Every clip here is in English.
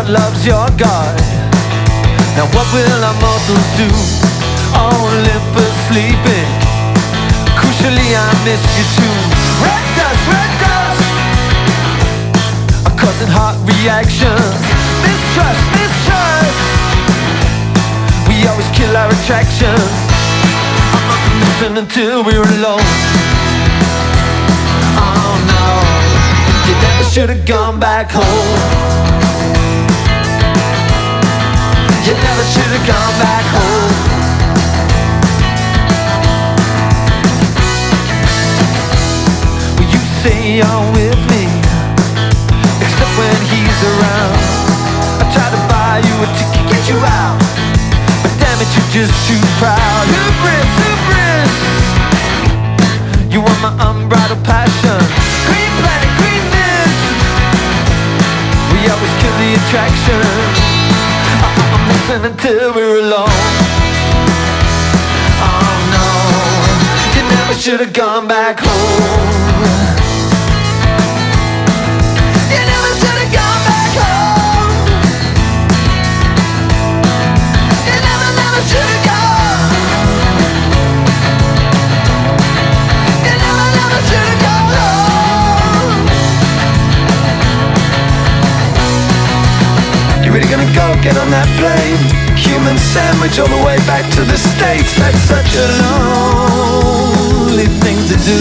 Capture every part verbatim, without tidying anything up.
God loves your God. Now what will our mortals do? Oh, Olympus sleeping. Crucially, I miss you too. Red dust, red dust, are causing heart reactions. Mistrust, mistrust, we always kill our attractions. I'm not missing until we're alone. Oh no, you never should have gone back home. You never should have gone back home. Well, you say you're with me, except when he's around. I try to buy you a ticket, get you out, but damn it, you're just too proud. Hubris, hubris, you want my unbridled passion. Green planet, green mist, we always kill the attraction. I'm missing until we're alone. Oh no, you never should have gone back home. You never should have gone back home. You never, never should have gone. You never, never should have gone home. You really gonna go get on that plane? Human sandwich all the way back to the States. That's such a lonely thing to do.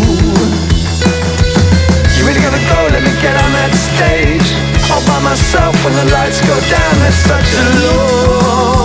You really gonna go let me get on that stage all by myself when the lights go down? That's such a lonely